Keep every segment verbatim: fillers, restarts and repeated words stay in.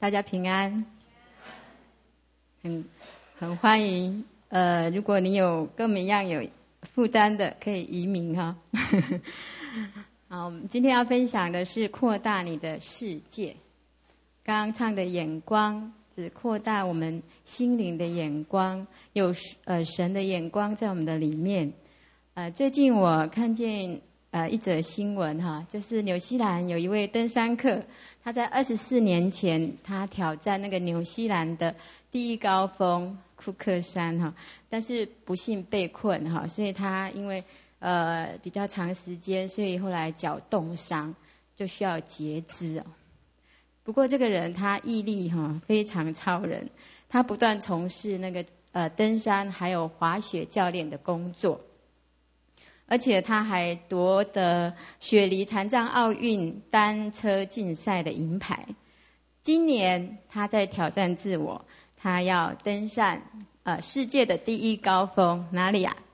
大家平安，很很欢迎。呃，如果你有跟我们一样有负担的，可以移民哈。好，我们今天要分享的是扩大你的世界。刚刚唱的眼光是扩大我们心灵的眼光，有呃神的眼光在我们的里面。呃，最近我看见呃一则新闻哈，就是纽西兰有一位登山客，他在二十四年前他挑战那个纽西兰的第一高峰库克山哈，但是不幸被困哈，所以他因为呃比较长时间，所以后来脚冻伤，就需要截肢哦。不过这个人他毅力哈非常超人，他不断从事那个呃登山还有滑雪教练的工作。而且他还夺得雪梨残障奥运单车竞赛的银牌。今年他在挑战自我，他要登上呃世界的第一高峰，哪里啊？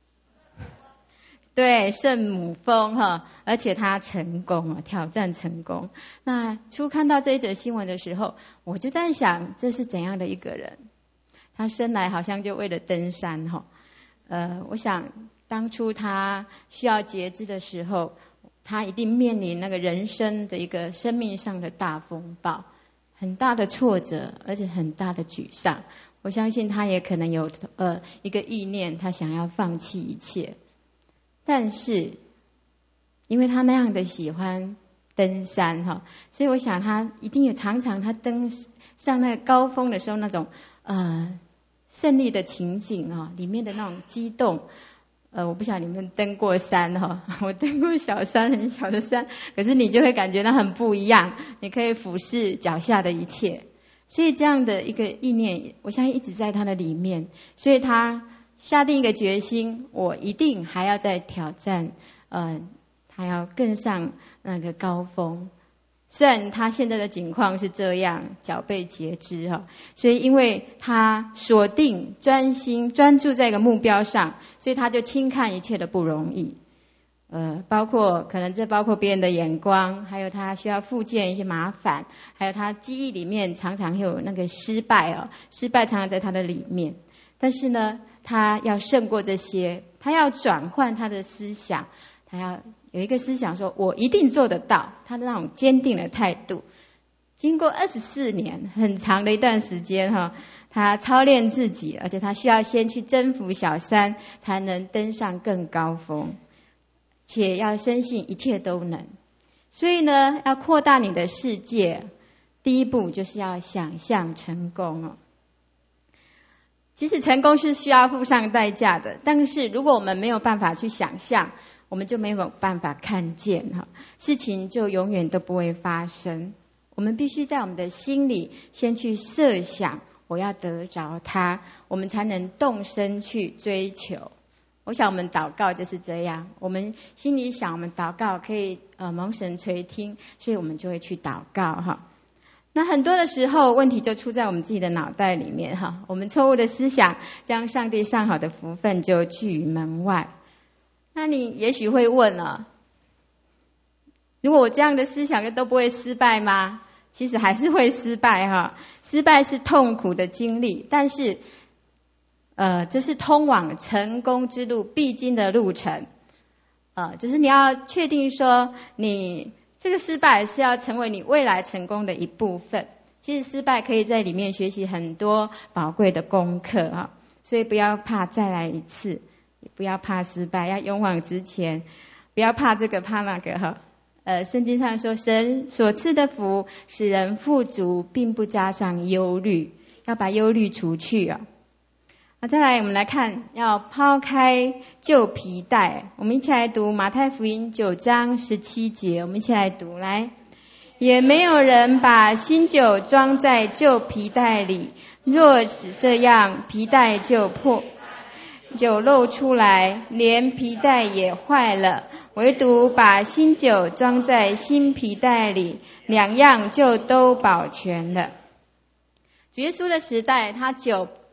对，圣母峰哈，而且他成功了，挑战成功。那初看到这一则新闻的时候，我就在想，这是怎样的一个人？他生来好像就为了登山哈。呃，我想当初他需要截肢的时候，他一定面临那个人生的一个生命上的大风暴，很大的挫折，而且很大的沮丧。我相信他也可能有呃一个意念，他想要放弃一切。但是因为他那样的喜欢登山哈，所以我想他一定有常常他登上那个高峰的时候那种呃胜利的情景啊，里面的那种激动。呃，我不晓得你们登过山哈，我登过小山，很小的山，可是你就会感觉到很不一样，你可以俯视脚下的一切。所以这样的一个意念，我相信一直在他的里面，所以他下定一个决心，我一定还要再挑战，呃，他要更上那个高峰。虽然他现在的境况是这样，脚被截肢哈，所以因为他锁定、专心、专注在一个目标上，所以他就轻看一切的不容易。呃，包括可能这包括别人的眼光，还有他需要复健一些麻烦，还有他记忆里面常常有那个失败哦，失败常常在他的里面。但是呢，他要胜过这些，他要转换他的思想，他要有一个思想说我一定做得到，他的那种坚定的态度。经过二十四年很长的一段时间哈，他操练自己，而且他需要先去征服小山，才能登上更高峰，且要深信一切都能。所以呢，要扩大你的世界，第一步就是要想象成功哦。其实成功是需要付上代价的，但是如果我们没有办法去想象，我们就没有办法看见哈，事情就永远都不会发生。我们必须在我们的心里先去设想，我要得着它，我们才能动身去追求。我想我们祷告就是这样，我们心里想我们祷告可以呃蒙神垂听，所以我们就会去祷告哈。那很多的时候问题就出在我们自己的脑袋里面哈，我们错误的思想将上帝上好的福分就拒于门外。那你也许会问了，如果我这样的思想就都不会失败吗？其实还是会失败哈，失败是痛苦的经历，但是呃，这是通往成功之路必经的路程。呃，就是你要确定说你这个失败是要成为你未来成功的一部分。其实失败可以在里面学习很多宝贵的功课啊，所以不要怕再来一次，也不要怕失败，要勇往直前，不要怕这个怕那个哈。呃，圣经上说，神所赐的福使人富足，并不加上忧虑，要把忧虑除去啊。那再来，我们来看，要抛开旧皮带。我们一起来读马太福音九章十七节，我们一起来读来。也没有人把新酒装在旧皮带里，若只这样，皮带就破，酒漏出来，连皮带也坏了。唯独把新酒装在新皮带里，两样就都保全了。主耶稣的时代，他酒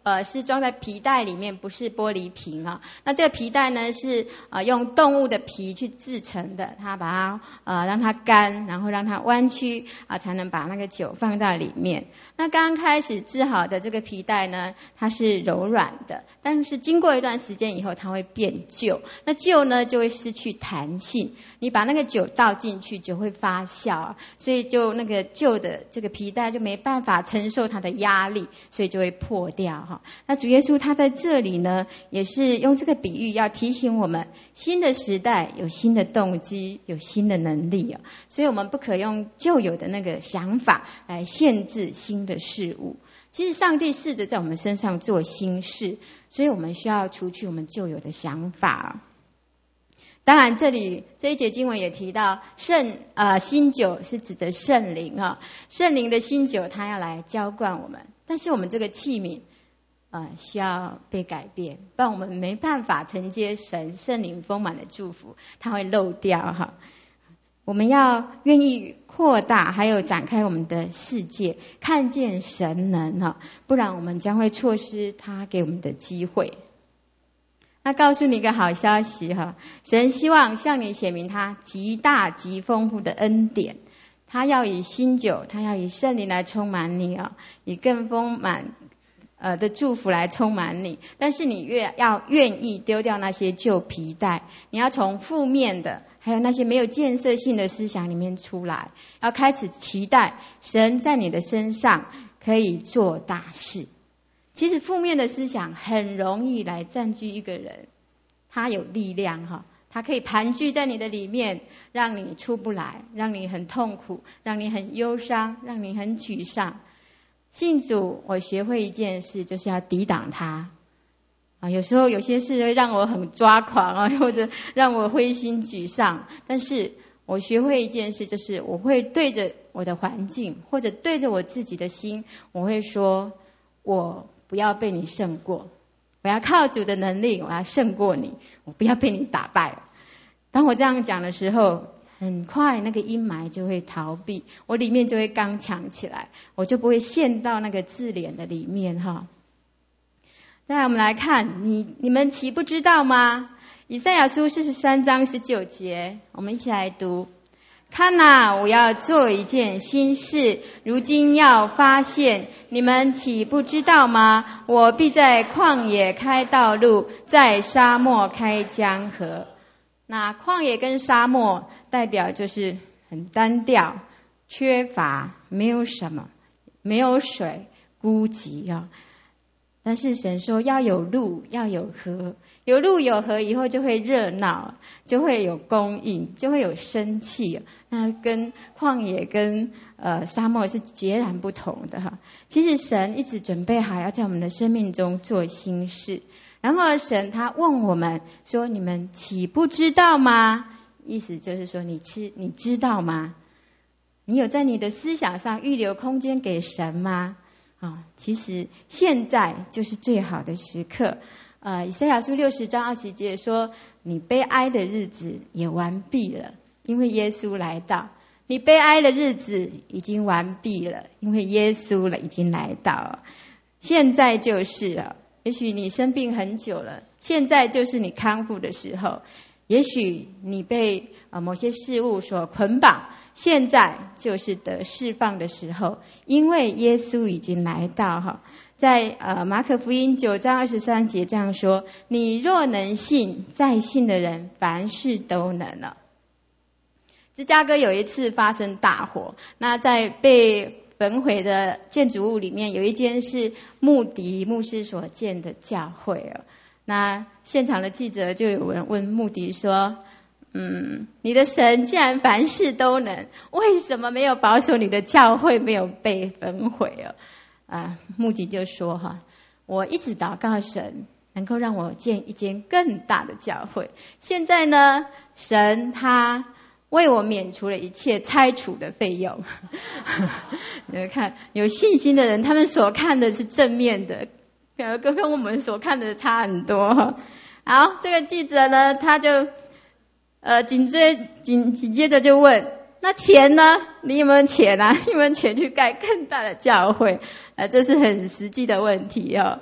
呃是装在皮带里面，不是玻璃瓶啊。那这个皮带呢是呃用动物的皮去制成的，它把它呃让它干，然后让它弯曲啊、呃，才能把那个酒放到里面。那刚开始制好的这个皮带呢，它是柔软的，但是经过一段时间以后，它会变旧。那旧呢就会失去弹性，你把那个酒倒进去就会发酵啊，所以就那个旧的这个皮带就没办法承受它的压力，所以就会破掉哈。那主耶稣他在这里呢，也是用这个比喻要提醒我们，新的时代有新的动机，有新的能力啊，所以我们不可用旧有的那个想法来限制新的事物。其实上帝试着在我们身上做新事，所以我们需要除去我们旧有的想法。当然这里这一节经文也提到圣呃新酒是指的圣灵啊，圣灵的新酒它要来浇灌我们，但是我们这个器皿呃需要被改变，不然我们没办法承接神圣灵丰满的祝福，它会漏掉哈。我们要愿意扩大还有展开我们的世界，看见神能哈，不然我们将会错失他给我们的机会。那告诉你一个好消息哈，神希望向你显明他极大极丰富的恩典，他要以新酒，他要以圣灵来充满你啊，以更丰满呃的祝福来充满你。但是你越要愿意丢掉那些旧皮带，你要从负面的还有那些没有建设性的思想里面出来，要开始期待神在你的身上可以做大事。其实负面的思想很容易来占据一个人，他有力量哈，他可以盘踞在你的里面，让你出不来，让你很痛苦，让你很忧伤，让你很沮丧。信主，我学会一件事，就是要抵挡他啊。有时候有些事会让我很抓狂啊，或者让我灰心沮丧，但是我学会一件事，就是我会对着我的环境，或者对着我自己的心，我会说，我不要被你胜过，我要靠主的能力，我要胜过你，我不要被你打败。当我这样讲的时候，很快那个阴霾就会逃避，我里面就会刚强起来，我就不会陷到那个自怜的里面哈。再来我们来看，你你们岂不知道吗？以赛亚书四十三章十九节，我们一起来读。看哪，我要做一件新事，如今要发现，你们岂不知道吗？我必在旷野开道路，在沙漠开江河。那旷野跟沙漠代表就是很单调，缺乏，没有什么，没有水，孤寂啊。但是神说要有路，要有河，有路有河以后就会热闹，就会有供应，就会有生气。那跟旷野跟呃沙漠是截然不同的哈。其实神一直准备好要在我们的生命中做新事，然后神他问我们说：你们岂不知道吗？意思就是说你知你知道吗？你有在你的思想上预留空间给神吗？啊，其实现在就是最好的时刻。呃，以赛亚书六十章二十节说，你悲哀的日子也完毕了，因为耶稣来到。你悲哀的日子已经完毕了，因为耶稣了已经来到了。现在就是了。也许你生病很久了，现在就是你康复的时候。也许你被呃某些事物所捆绑，现在就是得释放的时候，因为耶稣已经来到哈。在呃马可福音九章二十三节这样说：你若能信，在信的人凡事都能了。芝加哥有一次发生大火，那在被焚毁的建筑物里面，有一间是穆迪牧师所建的教会哦。那现场的记者就有人问穆迪说：嗯，你的神既然凡事都能，为什么没有保守你的教会没有被焚毁哦？啊，穆迪就说哈，我一直祷告神能够让我建一间更大的教会。现在呢，神他为我免除了一切拆除的费用。你看，有信心的人，他们所看的是正面的。跟跟我们所看的差很多。好，这个记者呢，他就呃紧接紧紧接着就问：那钱呢？你有没有钱啊？有没有钱去盖更大的教会？呃，这是很实际的问题哦。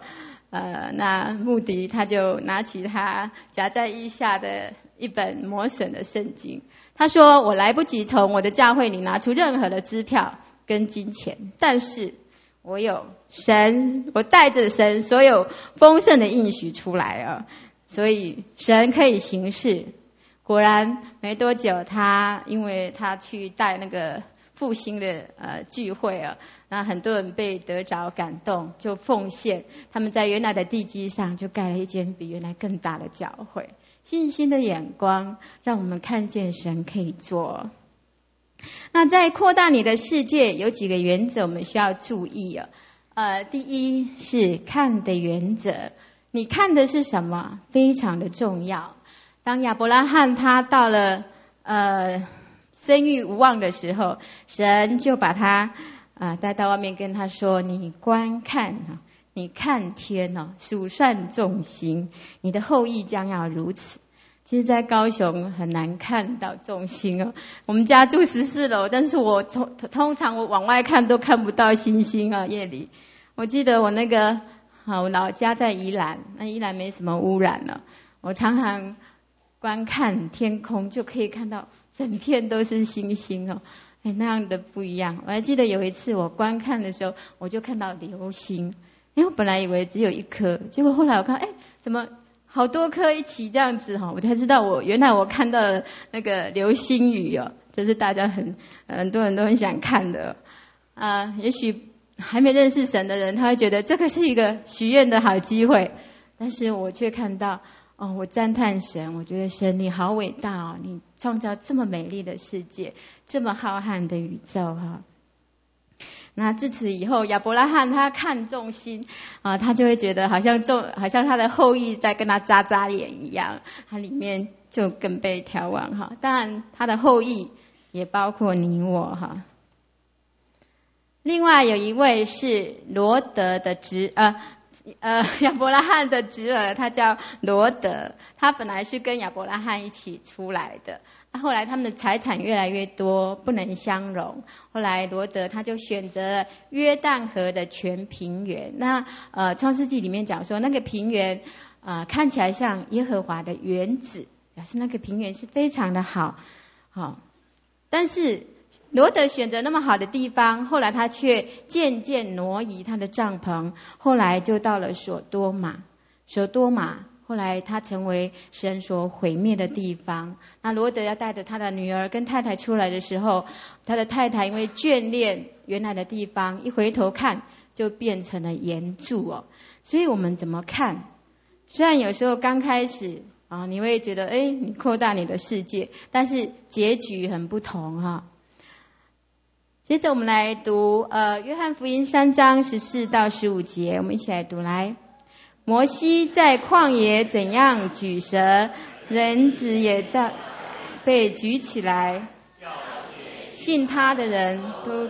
呃，那穆迪他就拿起他夹在衣下的一本磨损的圣经，他说：“我来不及从我的教会里拿出任何的支票跟金钱，但是我有神，我带着神所有丰盛的应许出来了，所以神可以行事。”果然没多久，他因为他去带那个复兴的呃聚会啊，那很多人被得着感动，就奉献，他们在原来的地基上就盖了一间比原来更大的教会。信心的眼光让我们看见神可以做。那在扩大你的世界有几个原则我们需要注意啊。呃，第一是看的原则，你看的是什么非常的重要。当亚伯拉罕他到了呃生育无望的时候，神就把他啊、呃、带到外面跟他说：“你观看啊，你看天哦，数算众星，你的后裔将要如此。”其实，在高雄很难看到众星哦。我们家住十四楼，但是我通通常我往外看都看不到星星啊。夜里，我记得我那个啊，我老家在宜兰，那宜兰没什么污染了，我常常观看天空就可以看到整片都是星星哦，哎，那样的不一样。我还记得有一次我观看的时候，我就看到流星，因为我本来以为只有一颗，结果后来我看，哎，怎么好多颗一起这样子哈，我才知道我原来我看到了那个流星雨哦，这是大家很很多人都很想看的啊、呃。也许还没认识神的人，他会觉得这个是一个许愿的好机会，但是我却看到。哦，我赞叹神，我觉得神你好伟大哦，你创造这么美丽的世界，这么浩瀚的宇宙哈。那自此以后，亚伯拉罕他看众星啊，他就会觉得好像众，好像他的后裔在跟他眨眨眼一样，他里面就更被眺望哈。当然，他的后裔也包括你我哈。另外有一位是罗德的侄呃。呃，亚伯拉罕的侄儿，他叫罗德，他本来是跟亚伯拉罕一起出来的，后来他们的财产越来越多，不能相容，后来罗德他就选择了约旦河的全平原。那呃，创世纪里面讲说，那个平原呃看起来像耶和华的园子，表示那个平原是非常的好，好、哦，但是。罗德选择那么好的地方，后来他却渐渐挪移他的帐篷，后来就到了所多玛。所多玛后来他成为神所毁灭的地方。那罗德要带着他的女儿跟太太出来的时候，他的太太因为眷恋原来的地方，一回头看就变成了岩柱哦。所以我们怎么看？虽然有时候刚开始啊，你会觉得哎，你扩大你的世界，但是结局很不同哈。接着我们来读呃约翰福音三章十四到十五节，我们一起来读来。摩西在旷野怎样举蛇，人子也在被举起来，信他的人都。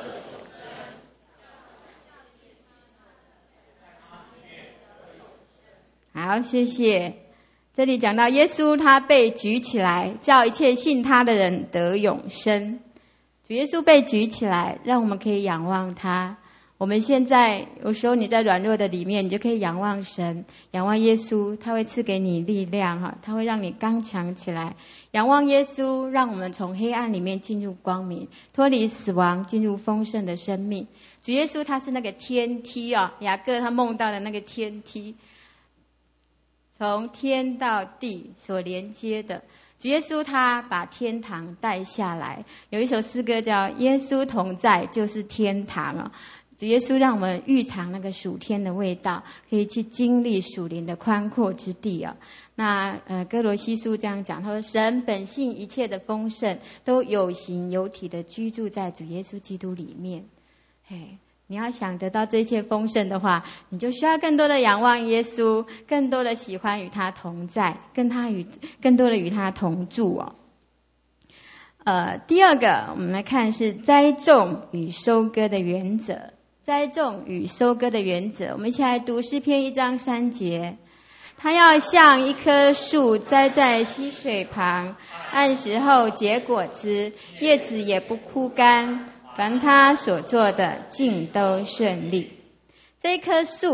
好，谢谢。这里讲到耶稣他被举起来，叫一切信他的人得永生。主耶稣被举起来，让我们可以仰望他。我们现在有时候你在软弱的里面，你就可以仰望神，仰望耶稣，他会赐给你力量哈，他会让你刚强起来。仰望耶稣，让我们从黑暗里面进入光明，脱离死亡，进入丰盛的生命。主耶稣他是那个天梯啊，雅各他梦到的那个天梯，从天到地所连接的。主耶稣他把天堂带下来，有一首诗歌叫《耶稣同在就是天堂》啊。主耶稣让我们预尝那个属天的味道，可以去经历属灵的宽阔之地啊。那呃哥罗西书这样讲，他说神本性一切的丰盛都有形有体的居住在主耶稣基督里面。嘿，你要想得到这一切丰盛的话，你就需要更多的仰望耶稣，更多的喜欢与他同在，跟他与更多的与他同住哦。呃，第二个我们来看是栽种与收割的原则。栽种与收割的原则，我们一起来读诗篇一章三节。他要像一棵树栽在溪水旁，按时候结果子，叶子也不枯干，凡他所做的尽都顺利。这一棵树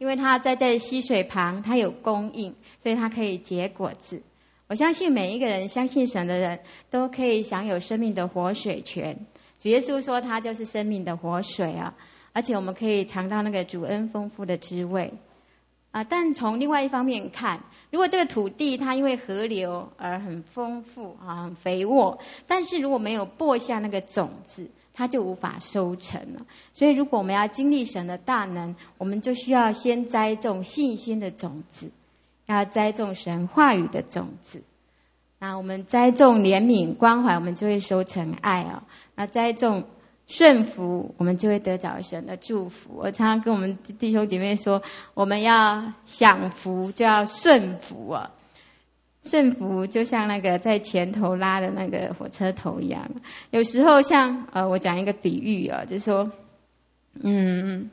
因为它栽在溪水旁，它有供应，所以它可以结果子。我相信每一个人相信神的人都可以享有生命的活水泉。主耶稣说他就是生命的活水啊，而且我们可以尝到那个主恩丰富的滋味啊。但从另外一方面看，如果这个土地它因为河流而很丰富啊，很肥沃，但是如果没有播下那个种子，它就无法收成了。所以如果我们要经历神的大能，我们就需要先栽种信心的种子，要栽种神话语的种子。那我们栽种怜悯关怀，我们就会收成爱哦。那栽种顺服，我们就会得着神的祝福。我常常跟我们弟兄姐妹说，我们要享福就要顺服啊。顺服就像那个在前头拉的那个火车头一样。有时候像呃，我讲一个比喻啊，就是说，嗯，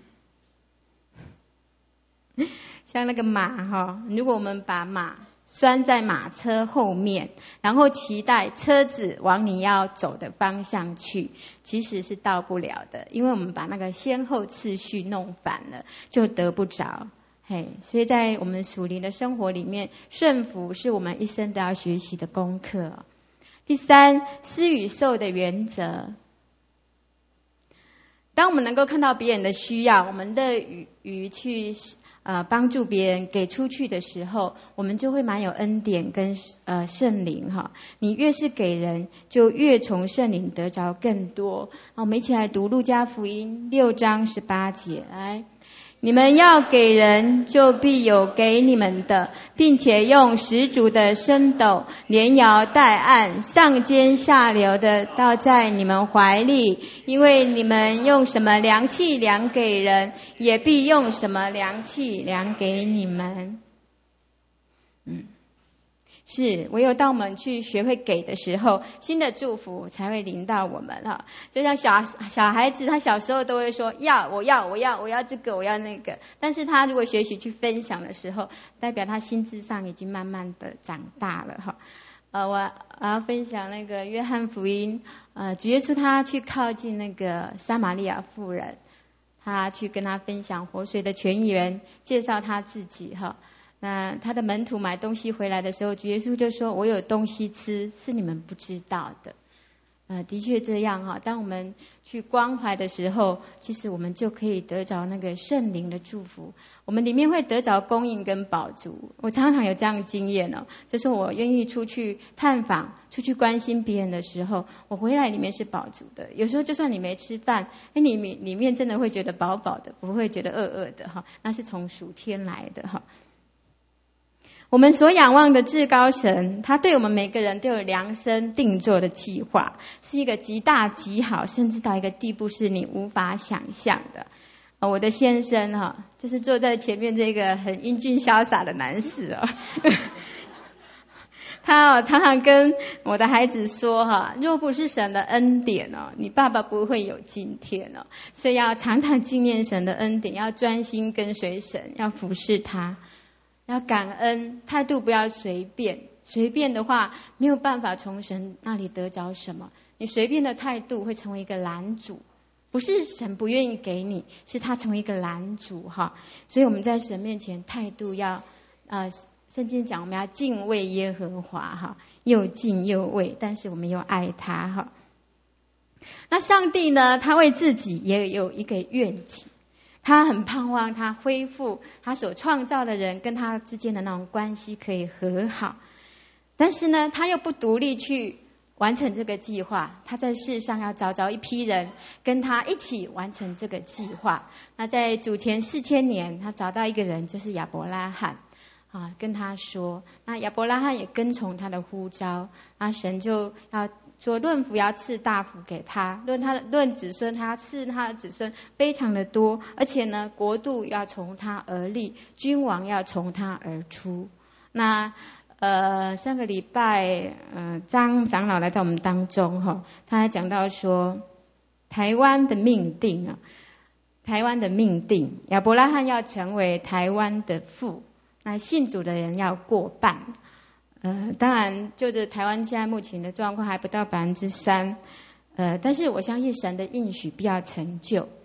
像那个马哈，如果我们把马拴在马车后面，然后期待车子往你要走的方向去，其实是到不了的，因为我们把那个先后次序弄反了，就得不着。嘿，所以在我们属灵的生活里面，顺服是我们一生都要学习的功课。第三，施与受的原则。当我们能够看到别人的需要，我们乐于去呃帮助别人给出去的时候，我们就会蛮有恩典跟呃圣灵哈。你越是给人，就越从圣灵得着更多。我们一起来读路加福音六章十八节，来。你们要给人，就必有给你们的，并且用十足的升斗，连摇带按，上尖下流的倒在你们怀里。因为你们用什么量器量给人，也必用什么量器量给你们。嗯。是，唯有当我们去学会给的时候，新的祝福才会临到我们哈。就像小小孩子，他小时候都会说要，我要，我要，我要这个，我要那个。但是他如果学习去分享的时候，代表他心智上已经慢慢的长大了哈。呃，我我要分享那个约翰福音，呃，主耶稣他去靠近那个撒玛利亚妇人，他去跟他分享活水的泉源，介绍他自己哈。那他的门徒买东西回来的时候，主耶稣就说，我有东西吃是你们不知道的。呃，的确这样哈。当我们去关怀的时候，其实我们就可以得着那个圣灵的祝福，我们里面会得着供应跟饱足。我常常有这样的经验哦，就是我愿意出去探访，出去关心别人的时候，我回来里面是饱足的。有时候就算你没吃饭，哎，你里面真的会觉得饱饱的，不会觉得饿饿的哈。那是从属天来的哈。我们所仰望的至高神，他对我们每个人都有量身定做的计划，是一个极大极好，甚至到一个地步是你无法想象的。呃、我的先生哈、啊，就是坐在前面这个很英俊潇洒的男士哦，他哦常常跟我的孩子说哈、啊，若不是神的恩典哦，你爸爸不会有今天哦，所以要常常纪念神的恩典，要专心跟随神，要服侍他。要感恩，态度不要随便，随便的话没有办法从神那里得着什么。你随便的态度会成为一个拦阻，不是神不愿意给你，是他成为一个拦阻哈。所以我们在神面前态度要，呃，圣经讲我们要敬畏耶和华哈，又敬又畏，但是我们又爱他哈。那上帝呢，他为自己也有一个愿景。他很盼望他恢复他所创造的人跟他之间的那种关系可以和好，但是呢，他又不独立去完成这个计划，他在世上要找着一批人跟他一起完成这个计划。那在主前四千年，他找到一个人，就是亚伯拉罕啊，跟他说，那亚伯拉罕也跟从他的呼召，那神就要说论福要赐大福给他，论他论子孙他赐他的子孙非常的多，而且呢国度要从他而立，君王要从他而出。那呃上个礼拜呃张长老来到我们当中哈，他还讲到说台湾的命定啊，台湾的命定，亚伯拉罕要成为台湾的父，那信主的人要过半。呃，当然，就着台湾现在目前的状况还不到百分之三，呃，但是我相信神的应许必要成就。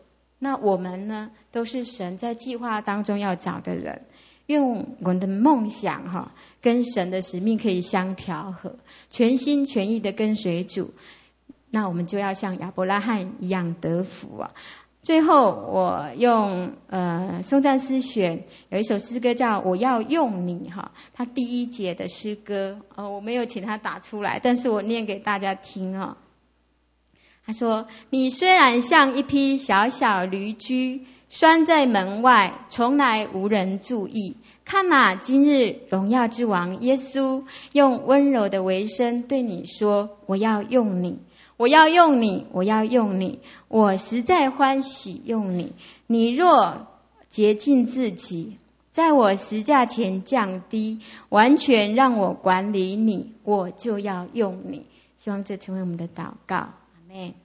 那我们呢，都是神在计划当中要找的人。用我们的梦想哈，跟神的使命可以相调和，全心全意的跟随主，那我们就要像亚伯拉罕一样得福啊。最后我用呃颂赞诗选有一首诗歌叫我要用你哈，它第一节的诗歌呃我没有请他打出来，但是我念给大家听啊。他说，你虽然像一匹小小驴驹，拴在门外，从来无人注意。看哪，今日荣耀之王耶稣用温柔的微声对你说，我要用你，我要用你，我要用你，我实在欢喜用你。你若洁净自己，在我十架前降低，完全让我管理你，我就要用你。希望这成为我们的祷告。阿们。